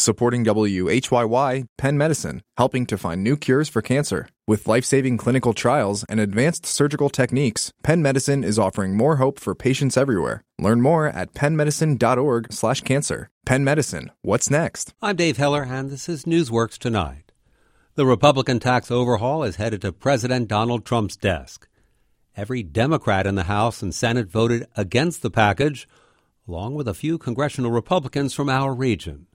supporting WHYY, Penn Medicine, helping to find new cures for cancer. With life-saving clinical trials and advanced surgical techniques, Penn Medicine is offering more hope for patients everywhere. Learn more at pennmedicine.org/cancer. Penn Medicine, what's next? I'm Dave Heller, and this is Newsworks Tonight. The Republican tax overhaul is headed to President Donald Trump's desk. Every Democrat in the House and Senate voted against the package, along with a few congressional Republicans from our region.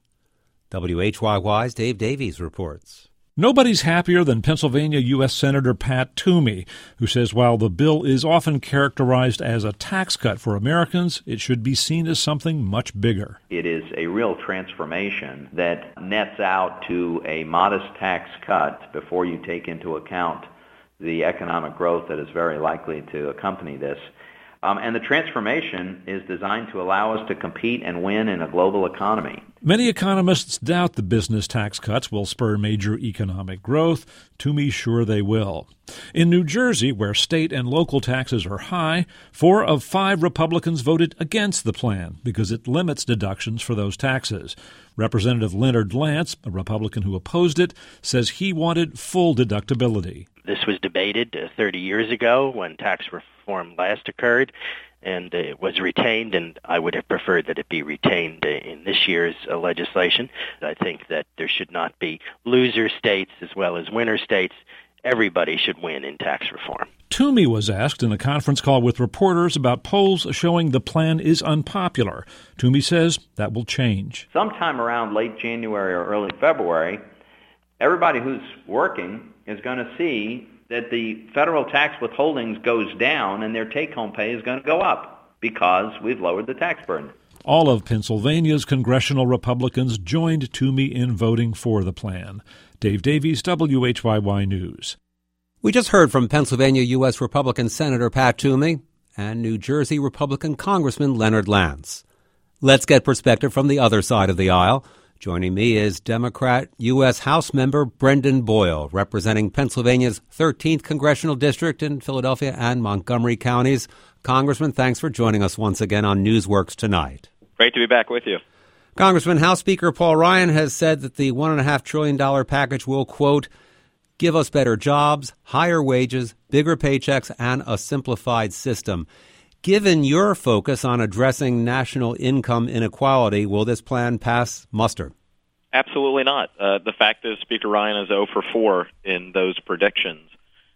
WHYY's Dave Davies reports. Nobody's happier than Pennsylvania U.S. Senator Pat Toomey, who says while the bill is often characterized as a tax cut for Americans, it should be seen as something much bigger. It is a real transformation that nets out to a modest tax cut before you take into account the economic growth that is very likely to accompany this. And the transformation is designed to allow us to compete and win in a global economy. Many economists doubt the business tax cuts will spur major economic growth. Toomey's sure they will. In New Jersey, where state and local taxes are high, 4 of 5 Republicans voted against the plan because it limits deductions for those taxes. Representative Leonard Lance, a Republican who opposed it, says he wanted full deductibility. This was debated 30 years ago when tax reform last occurred, and it was retained, and I would have preferred that it be retained in this year's legislation. I think that there should not be loser states as well as winner states. Everybody should win in tax reform. Toomey was asked in a conference call with reporters about polls showing the plan is unpopular. Toomey says that will change. Sometime around late January or early February, everybody who's working is going to see that the federal tax withholdings goes down and their take-home pay is going to go up because we've lowered the tax burden. All of Pennsylvania's congressional Republicans joined Toomey in voting for the plan. Dave Davies, WHYY News. We just heard from Pennsylvania U.S. Republican Senator Pat Toomey and New Jersey Republican Congressman Leonard Lance. Let's get perspective from the other side of the aisle. Joining me is Democrat U.S. House Member Brendan Boyle, representing Pennsylvania's 13th Congressional District in Philadelphia and Montgomery counties. Congressman, thanks for joining us once again on Newsworks Tonight. Great to be back with you. Congressman, House Speaker Paul Ryan has said that the $1.5 trillion package will, quote, give us better jobs, higher wages, bigger paychecks, and a simplified system. Given your focus on addressing national income inequality, will this plan pass muster? Absolutely not. The fact is Speaker Ryan is 0 for 4 in those predictions.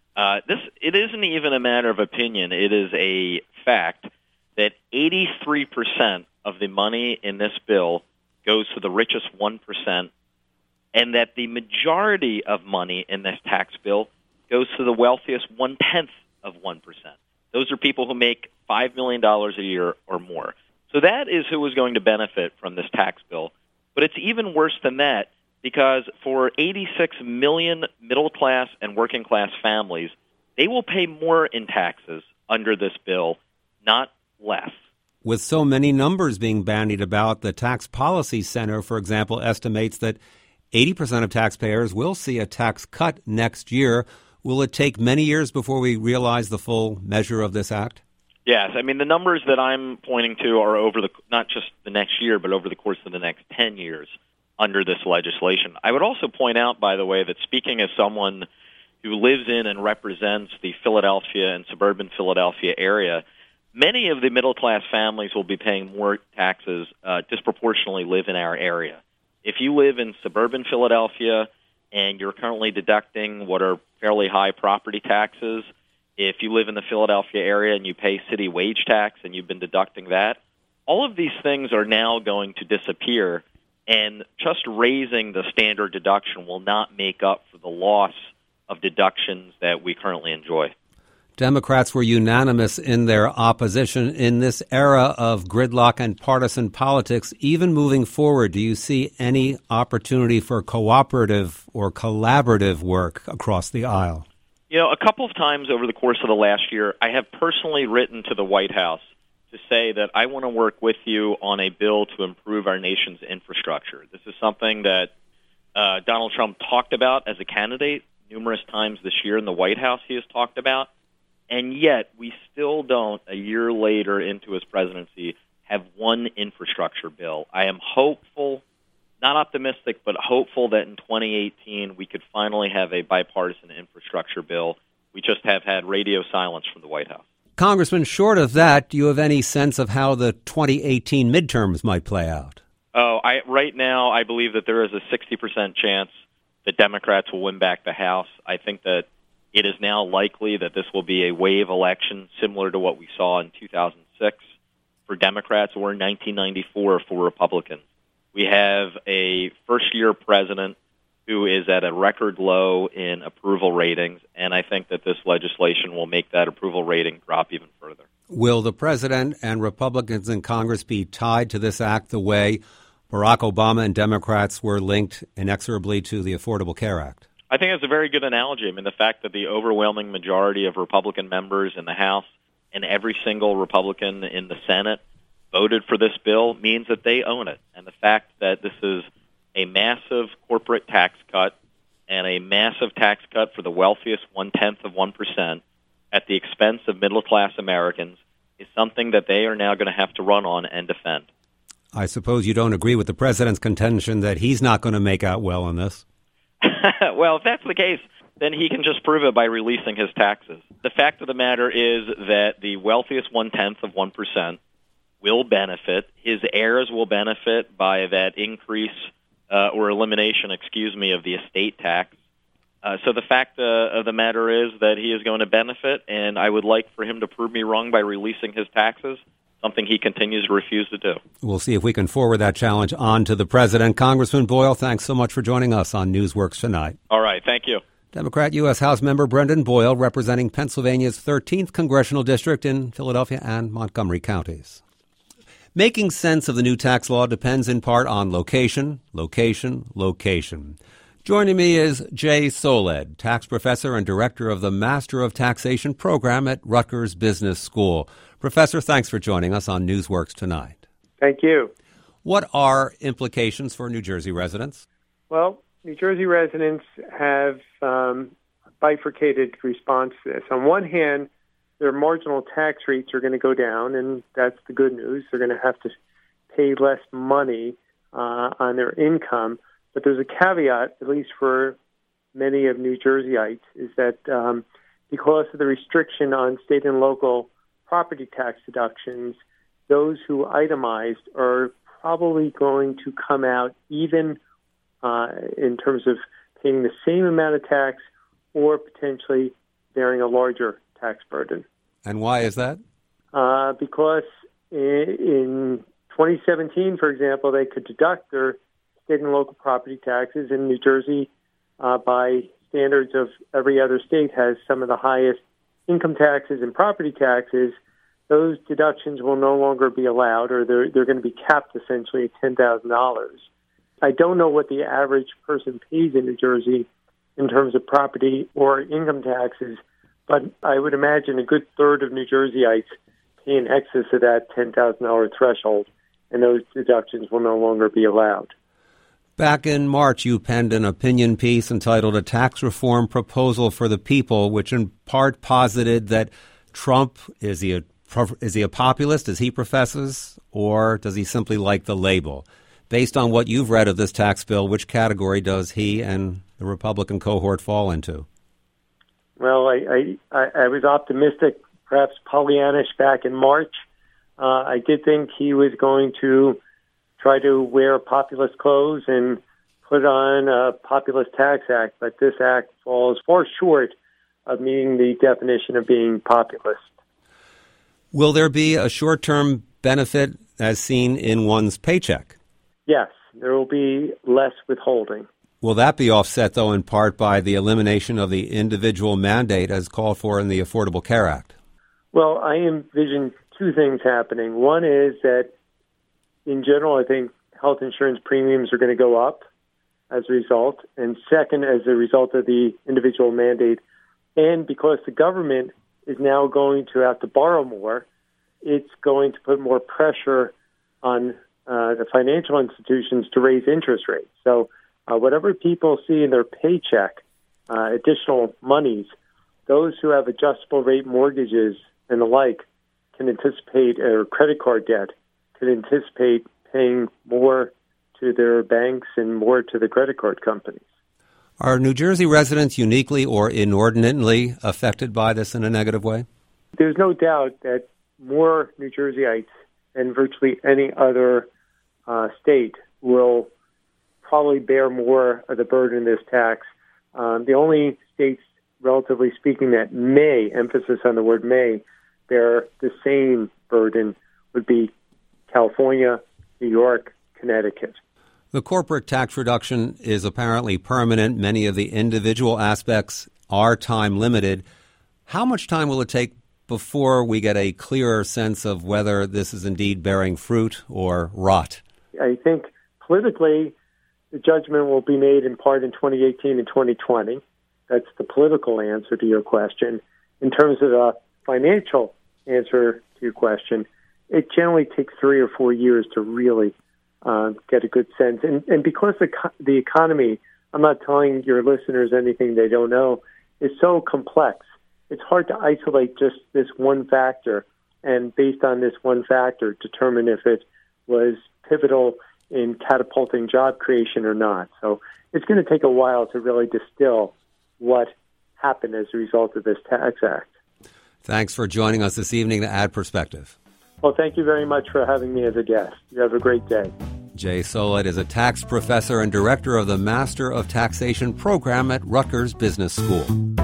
It isn't even a matter of opinion. It is a fact that 83% of the money in this bill goes to the richest 1%, and that the majority of money in this tax bill goes to the wealthiest 1/10 of 1%. Those are people who make $5 million a year or more. So that is who is going to benefit from this tax bill. But it's even worse than that, because for 86 million middle-class and working-class families, they will pay more in taxes under this bill, not less. With so many numbers being bandied about, the Tax Policy Center, for example, estimates that 80% of taxpayers will see a tax cut next year. Will it take many years before we realize the full measure of this act? Yes. I mean, the numbers that I'm pointing to are over not just the next year, but over the course of the next 10 years under this legislation. I would also point out, by the way, that speaking as someone who lives in and represents the Philadelphia and suburban Philadelphia area, many of the middle-class families will be paying more taxes disproportionately live in our area. If you live in suburban Philadelphia and you're currently deducting what are fairly high property taxes, if you live in the Philadelphia area and you pay city wage tax and you've been deducting that, all of these things are now going to disappear, and just raising the standard deduction will not make up for the loss of deductions that we currently enjoy. Democrats were unanimous in their opposition. In this era of gridlock and partisan politics, even moving forward, do you see any opportunity for cooperative or collaborative work across the aisle? You know, a couple of times over the course of the last year, I have personally written to the White House to say that I want to work with you on a bill to improve our nation's infrastructure. This is something that Donald Trump talked about as a candidate numerous times this year in the White House. He has talked about. And yet, we still don't, a year later into his presidency, have one infrastructure bill. I am hopeful, not optimistic, but hopeful that in 2018 we could finally have a bipartisan infrastructure bill. We just have had radio silence from the White House. Congressman, short of that, do you have any sense of how the 2018 midterms might play out? Right now, I believe that there is a 60% chance that Democrats will win back the House. I think that it is now likely that this will be a wave election similar to what we saw in 2006 for Democrats or in 1994 for Republicans. We have a first-year president who is at a record low in approval ratings, and I think that this legislation will make that approval rating drop even further. Will the president and Republicans in Congress be tied to this act the way Barack Obama and Democrats were linked inexorably to the Affordable Care Act? I think that's a very good analogy. I mean, the fact that the overwhelming majority of Republican members in the House and every single Republican in the Senate voted for this bill means that they own it. And the fact that this is a massive corporate tax cut and a massive tax cut for the wealthiest 0.1% at the expense of middle-class Americans is something that they are now going to have to run on and defend. I suppose you don't agree with the president's contention that he's not going to make out well on this? Well, if that's the case, then he can just prove it by releasing his taxes. The fact of the matter is that the wealthiest 0.1% will benefit. His heirs will benefit by that increase or elimination, of the estate tax. So the fact of the matter is that he is going to benefit, and I would like for him to prove me wrong by releasing his taxes, something he continues to refuse to do. We'll see if we can forward that challenge on to the president. Congressman Boyle, thanks so much for joining us on Newsworks tonight. All right, thank you. Democrat U.S. House member Brendan Boyle, representing Pennsylvania's 13th congressional district in Philadelphia and Montgomery counties. Making sense of the new tax law depends in part on location. Joining me is Jay Soled, tax professor and director of the Master of Taxation program at Rutgers Business School. Professor, thanks for joining us on Newsworks tonight. Thank you. What are implications for New Jersey residents? Well, New Jersey residents have a bifurcated response to this. On one hand, their marginal tax rates are going to go down, and that's the good news. They're going to have to pay less money on their income. But there's a caveat, at least for many of New Jerseyites, is that because of the restriction on state and local property tax deductions, those who itemized are probably going to come out even in terms of paying the same amount of tax or potentially bearing a larger tax burden. And why is that? Because in 2017, for example, they could deduct their state and local property taxes. In New Jersey, by standards of every other state, has some of the highest income taxes and property taxes. Those deductions will no longer be allowed, or they're going to be capped essentially at $10,000. I don't know what the average person pays in New Jersey in terms of property or income taxes, but I would imagine a good third of New Jerseyites pay in excess of that $10,000 threshold, and those deductions will no longer be allowed. Back in March, you penned an opinion piece entitled A Tax Reform Proposal for the People, which in part posited that Trump, is he a populist, as he professes, or does he simply like the label? Based on what you've read of this tax bill, which category does he and the Republican cohort fall into? Well, I was optimistic, perhaps Pollyannish back in March. I did think he was going to try to wear populist clothes and put on a populist tax act, but this act falls far short of meeting the definition of being populist. Will there be a short-term benefit as seen in one's paycheck? Yes, there will be less withholding. Will that be offset, though, in part by the elimination of the individual mandate as called for in the Affordable Care Act? Well, I envision two things happening. One is that, in general, I think health insurance premiums are going to go up as a result. And second, as a result of the individual mandate, and because the government is now going to have to borrow more, it's going to put more pressure on the financial institutions to raise interest rates. So whatever people see in their paycheck, additional monies, those who have adjustable rate mortgages and the like can anticipate, or credit card debt, can anticipate paying more to their banks and more to the credit card companies. Are New Jersey residents uniquely or inordinately affected by this in a negative way? There's no doubt that more New Jerseyites than virtually any other state will probably bear more of the burden of this tax. The only states, relatively speaking, that may, emphasis on the word may, bear the same burden would be California, New York, Connecticut. The corporate tax reduction is apparently permanent. Many of the individual aspects are time limited. How much time will it take before we get a clearer sense of whether this is indeed bearing fruit or rot? I think politically, the judgment will be made in part in 2018 and 2020. That's the political answer to your question. In terms of the financial answer to your question, it generally takes 3 or 4 years to really get a good sense. And because the economy, I'm not telling your listeners anything they don't know, is so complex, it's hard to isolate just this one factor and based on this one factor determine if it was pivotal in catapulting job creation or not. So it's going to take a while to really distill what happened as a result of this tax act. Thanks for joining us this evening to Add Perspective. Well, thank you very much for having me as a guest. You have a great day. Jay Solid is a tax professor and director of the Master of Taxation program at Rutgers Business School.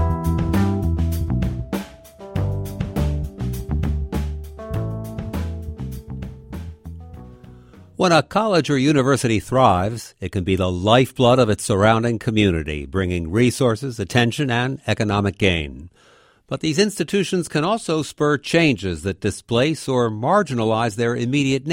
When a college or university thrives, it can be the lifeblood of its surrounding community, bringing resources, attention, and economic gain. But these institutions can also spur changes that displace or marginalize their immediate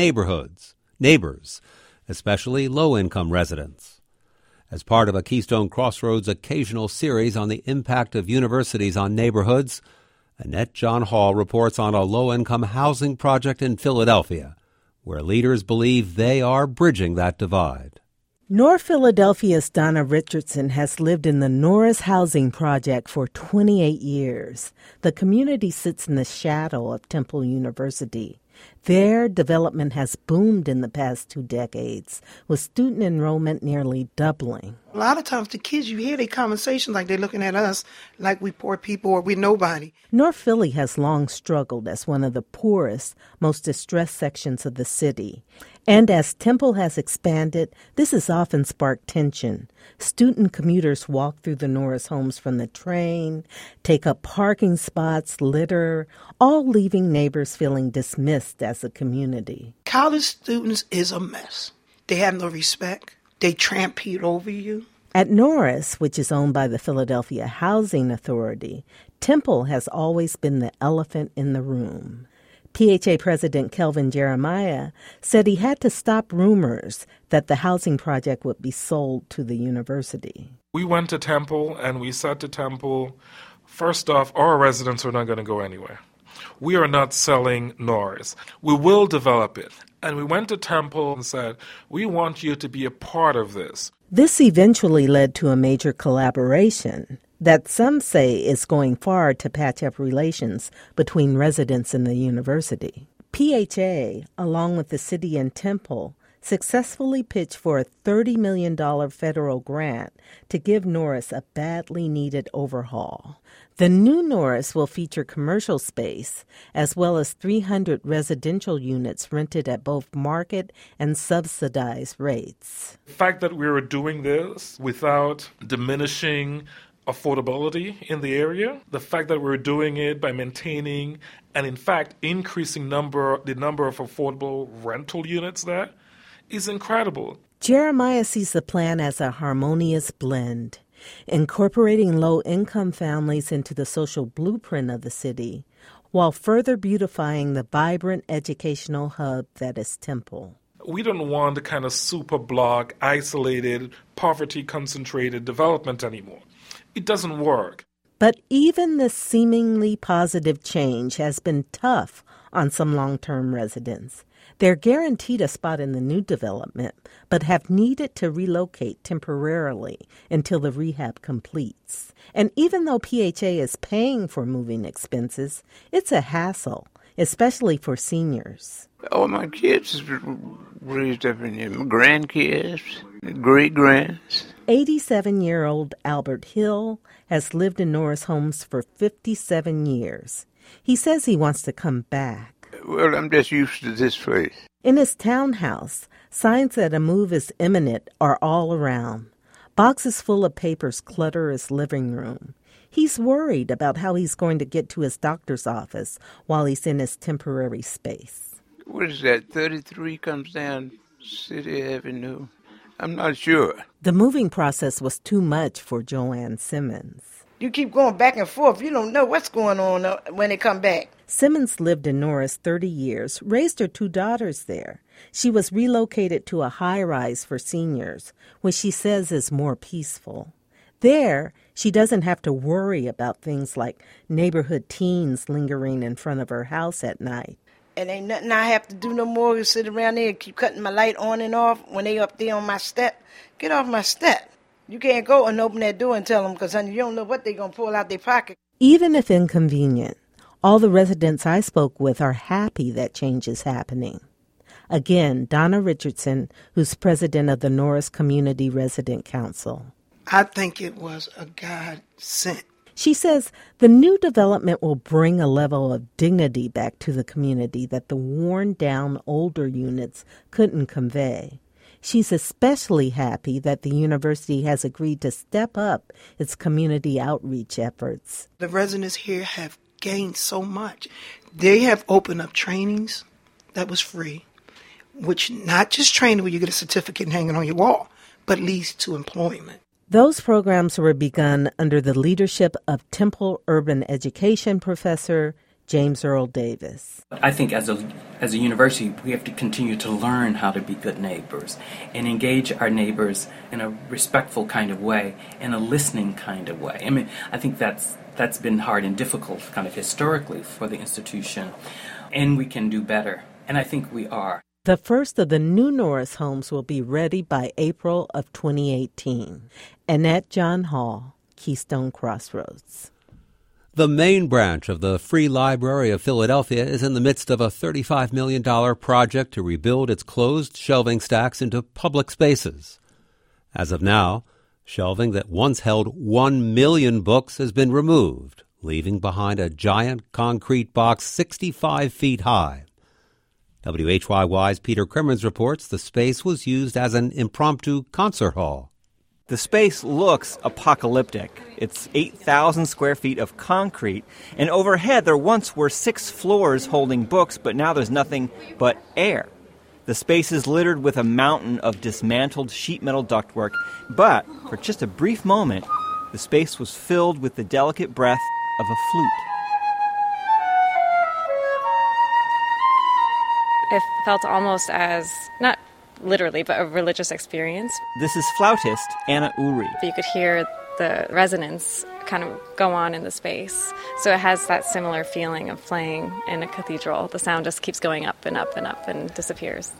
neighbors, especially low-income residents. As part of a Keystone Crossroads occasional series on the impact of universities on neighborhoods, Annette John Hall reports on a low-income housing project in Philadelphia, where leaders believe they are bridging that divide. North Philadelphia's Donna Richardson has lived in the Norris Housing Project for 28 years. The community sits in the shadow of Temple University. Their development has boomed in the past 2 decades, with student enrollment nearly doubling. A lot of times the kids, you hear their conversations like they're looking at us like we poor people or we nobody. North Philly has long struggled as one of the poorest, most distressed sections of the city. And as Temple has expanded, this has often sparked tension. Student commuters walk through the Norris homes from the train, take up parking spots, litter, all leaving neighbors feeling dismissed as a community. College students is a mess. They have no respect. They trampede over you. At Norris, which is owned by the Philadelphia Housing Authority, Temple has always been the elephant in the room. PHA President Kelvin Jeremiah said he had to stop rumors that the housing project would be sold to the university. We went to Temple and we said to Temple, first off, our residents are not going to go anywhere. We are not selling Norris. We will develop it. And we went to Temple and said, we want you to be a part of this. This eventually led to a major collaboration that some say is going far to patch up relations between residents and the university. PHA, along with the city and Temple, successfully pitched for a $30 million federal grant to give Norris a badly needed overhaul. The new Norris will feature commercial space as well as 300 residential units rented at both market and subsidized rates. The fact that we were doing this without diminishing affordability in the area, the fact that we're doing it by maintaining and in fact increasing the number of affordable rental units there is incredible. Jeremiah sees the plan as a harmonious blend, incorporating low-income families into the social blueprint of the city, while further beautifying the vibrant educational hub that is Temple. We don't want the kind of super block, isolated, poverty-concentrated development anymore. It doesn't work. But even this seemingly positive change has been tough on some long-term residents. They're guaranteed a spot in the new development, but have needed to relocate temporarily until the rehab completes. And even though PHA is paying for moving expenses, it's a hassle. especially for seniors. All my kids raised up in here, my grandkids, great-grands. 87-year-old Albert Hill has lived in Norris Homes for 57 years. He says he wants to come back. Well, I'm just used to this place. In his townhouse, signs that a move is imminent are all around. Boxes full of papers clutter his living room. He's worried about how he's going to get to his doctor's office while he's in his temporary space. What is that, 33 comes down City Avenue? I'm not sure. The moving process was too much for Joanne Simmons. You keep going back and forth. You don't know what's going on when they come back. Simmons lived in Norris 30 years, raised her 2 daughters there. She was relocated to a high-rise for seniors, which she says is more peaceful. There, she doesn't have to worry about things like neighborhood teens lingering in front of her house at night. And ain't nothing I have to do no more than sit around there and keep cutting my light on and off when they up there on my step. Get off my step. You can't go and open that door and tell them because, honey, you don't know what they're going to pull out their pocket. Even if inconvenient, all the residents I spoke with are happy that change is happening. Again, Donna Richardson, who's president of the Norris Community Resident Council. I think it was a godsend. She says the new development will bring a level of dignity back to the community that the worn-down older units couldn't convey. She's especially happy that the university has agreed to step up its community outreach efforts. The residents here have gained so much. They have opened up trainings that was free, which not just training where you get a certificate hanging on your wall, but leads to employment. Those programs were begun under the leadership of Temple Urban Education professor James Earl Davis. I think as a university, we have to continue to learn how to be good neighbors and engage our neighbors in a respectful kind of way, in a listening kind of way. I mean, I think that's been hard and difficult kind of historically for the institution, and we can do better, and I think we are. The first of the new Norris homes will be ready by April of 2018. Annette John Hall, Keystone Crossroads. The main branch of the Free Library of Philadelphia is in the midst of a $35 million project to rebuild its closed shelving stacks into public spaces. As of now, shelving that once held 1 million books has been removed, leaving behind a giant concrete box 65 feet high. WHYY's Peter Crimmins reports the space was used as an impromptu concert hall. The space looks apocalyptic. It's 8,000 square feet of concrete, and overhead there once were 6 floors holding books, but now there's nothing but air. The space is littered with a mountain of dismantled sheet metal ductwork, but for just a brief moment, the space was filled with the delicate breath of a flute. It felt almost as, not literally, but a religious experience. This is flautist Anna Uri. You could hear the resonance kind of go on in the space. So it has that similar feeling of playing in a cathedral. The sound just keeps going up and up and up and disappears.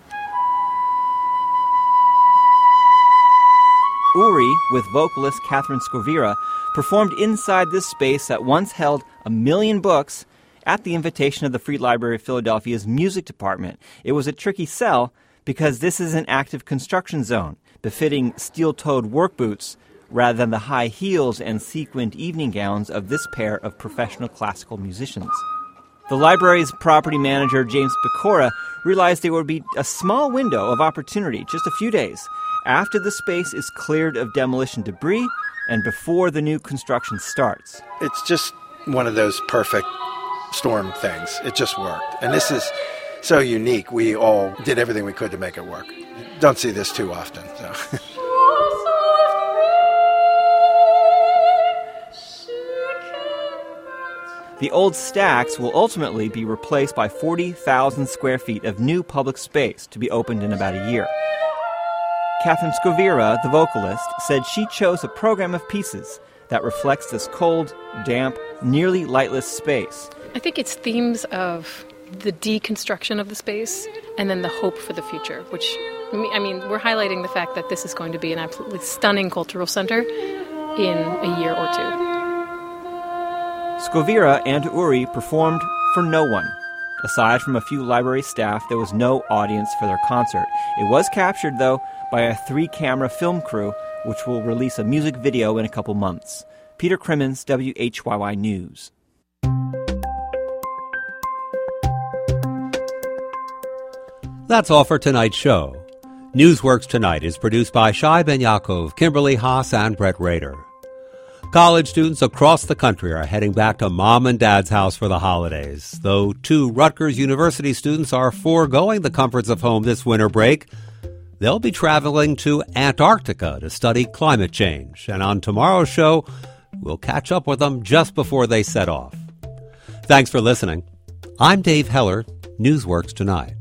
Uri, with vocalist Catherine Scovira, performed inside this space that once held 1 million books at the invitation of the Free Library of Philadelphia's music department. It was a tricky sell because this is an active construction zone, befitting steel-toed work boots rather than the high heels and sequined evening gowns of this pair of professional classical musicians. The library's property manager, James Pecora, realized there would be a small window of opportunity, just a few days, after the space is cleared of demolition debris and before the new construction starts. It's just one of those perfect storm things. It just worked. And this is so unique. We all did everything we could to make it work. Don't see this too often. So. The old stacks will ultimately be replaced by 40,000 square feet of new public space to be opened in about a year. Catherine Scovira, the vocalist, said she chose a program of pieces that reflects this cold, damp, nearly lightless space. I think it's themes of the deconstruction of the space and then the hope for the future, which, I mean, we're highlighting the fact that this is going to be an absolutely stunning cultural center in a year or two. Scovira and Uri performed for no one. Aside from a few library staff, there was no audience for their concert. It was captured, though, by a 3-camera film crew, which will release a music video in a couple months. Peter Crimmins, WHYY News. That's all for tonight's show. Newsworks Tonight is produced by Shai Ben Yaakov, Kimberly Haas, and Brett Rader. College students across the country are heading back to mom and dad's house for the holidays. Though 2 Rutgers University students are foregoing the comforts of home this winter break, they'll be traveling to Antarctica to study climate change. And on tomorrow's show, we'll catch up with them just before they set off. Thanks for listening. I'm Dave Heller, Newsworks Tonight.